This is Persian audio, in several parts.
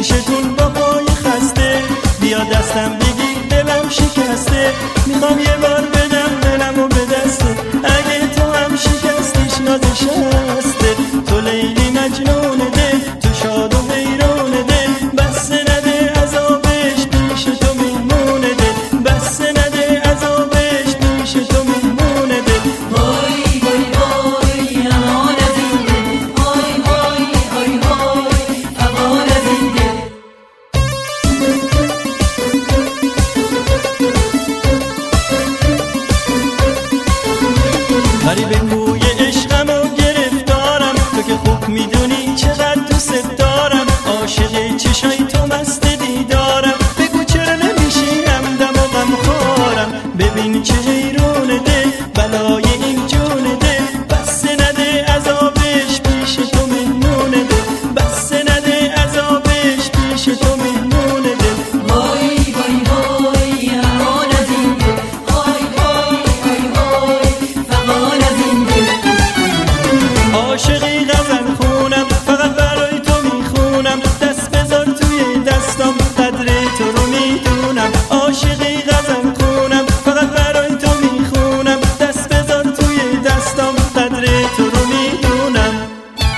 پیشتون با پای خسته، بیا دستم بگیر دلم شکسته، میخوام یه بار بدم دلمو به دسته، اگه تو هم شکستیش نازش هسته، تو لیلی مجنون دل، تو شاد و حیران دل، بس نده عذابش پیش تو میمون دل، بس نده عذابش پیش تو میمون دل. وای وای وای امان از این دل، وای وای وای وای امان از این دل. غریبه کوی عشقمو گرفتارم، تو که خوب میدونی چقدر دوست دارم، عاشق چشای تو مست دیدارم، بگو چرا نمیشی همدم و غمخوارم، ببین چه حیرون دل بلای این جون دل، بس نده عذابش پیش تو مهمون دل، بس نده عذابش پیش تو مهمون دل. وای وای وای امان از این دل، وای وای وای وای امان از این دل. عاشقی غزل خونم فقط برای تو میخونم، دست بذار توی دستم قدر تو رو میدونم، عاشقی غزل خونم فقط برای تو میخونم، دست بذار توی دستم قدر تو رو میدونم.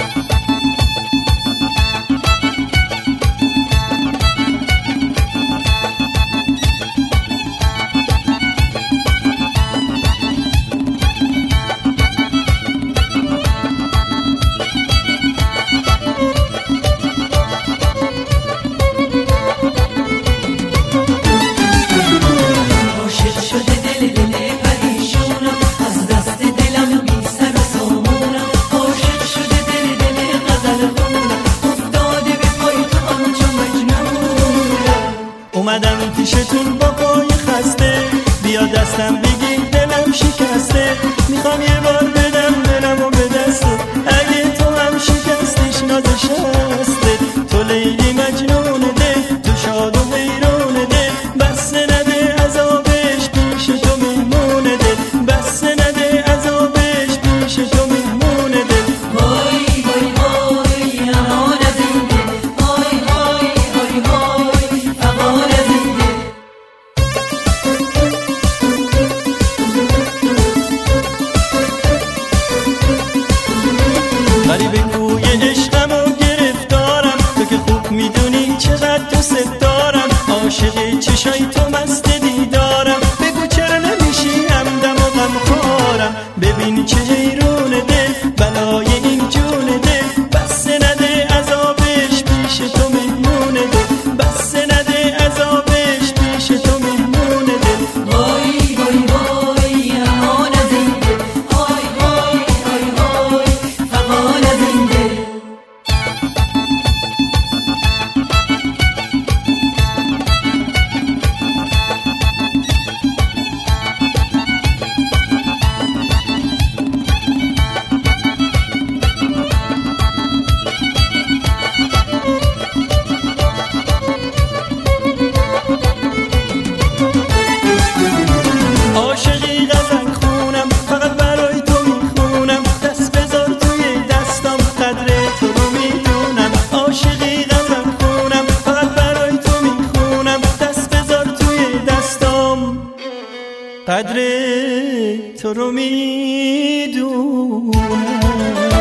عاشق شده دل دل پریشونم، از دست دلم بی سر و سامونم، عاشق شده دل دل غزل خونم، افتاده به پای تو آنچه مجنونم. اومدم پیشتون با پای خسته، بیا دستم بگیر دلم شکسته، میخوام یه بار بدم دلمو به دسته، اگه تو هم شکستیش نازش هسته، تو لیلی مجنون دل، تو شاد و حیران دل، بس نده عذابش پیش تو مهمون دل، بس نده عذابش پیش تو مهمون دل. وای وای وای امان از این دل، وای وای وای وای امان از این دل. غریبه کوی عشقمو گرفتارم، تو که خوب میدونی چقدر دوست دارم، عاشق چشای تو مست دیدارم، بگو چرا نمیشی همدم و غمخوارم، ببین چه حیرون دل بلای این جون دل، بس نده عذابش پیش تو مهمون دل، بس نده عذابش پیش تو مهمون دل. وای وای وای امان از این دل، وای وای وای وای امان از این دل. عاشقی غزل خونم فقط برای تو میخونم، دست بذار توی دستم قدر تو رو میدونم، عاشقی غزل خونم فقط برای تو میخونم، دست بذار توی دستم قدر تو رو میدونم.